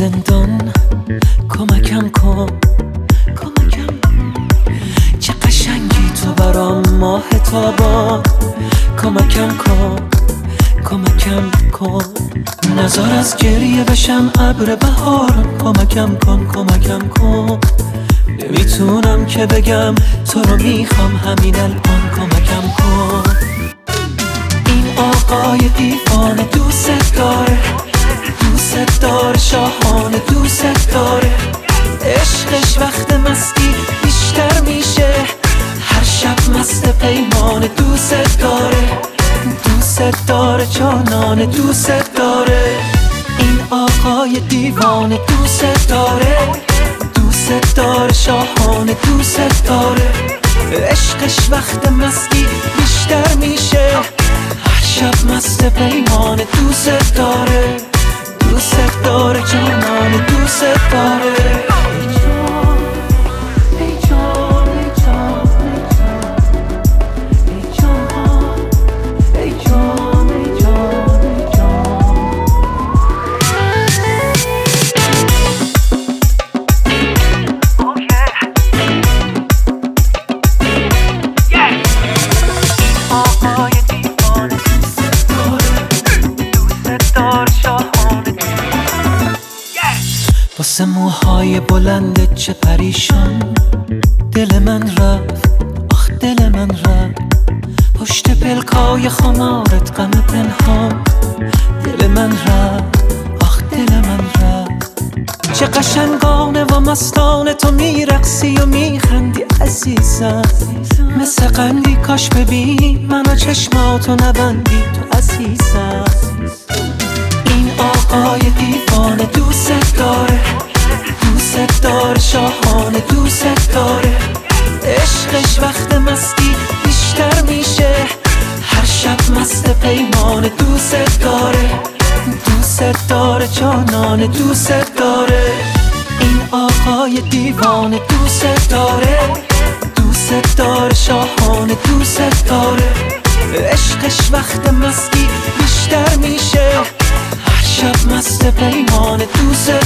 زندان کمکم کن، کمکم کن. چه قشنگی تو برام ماه تابان، کمکم کن، کمکم کن. نزار از گریه بشم ابر بهارم، کمکم کن، کمکم کن. نمیتونم که بگم تو رو میخوام همین الان، کمکم کن. این آقای دیوانه دوست داره، دوست داره، شاهانه دوست داره. عشقش وقت مستی بیشتر میشه، هر شب مست پیمانه دوست داره، دوست داره، جانانه دوست داره. این آقای دیوانه دوست داره، دوست داره، شاهانه دوست داره. عشقش وقت مستی بیشتر میشه، هر شب مست پیمانه دوست داره، دوست داره، جانانه دوست داره. واسه موهای بلند چه پریشان، دل من رفت، آخ دل من رفت. پشت پلکای خمارت غم پنهان، دل من رفت، آخ دل من رفت. چه قشنگانه و مستانه تو میرقصی و میخندی عزیزم، مثل قندی کاش ببینی منو چشماتو نبندی تو عزیزم. این آقای دیوانه دوست داره، دوست داره، شاهانه دوست داره. عشقش وقت مستی بیشتر میشه، هر شب مست پیمانه دوست داره، دوست داره، جانانه دوست داره. این آقای دیوانه دوست داره، دوست داره، شاهانه دوست داره. عشقش وقت مستی بیشتر میشه، هر شب مست پیمانه دوست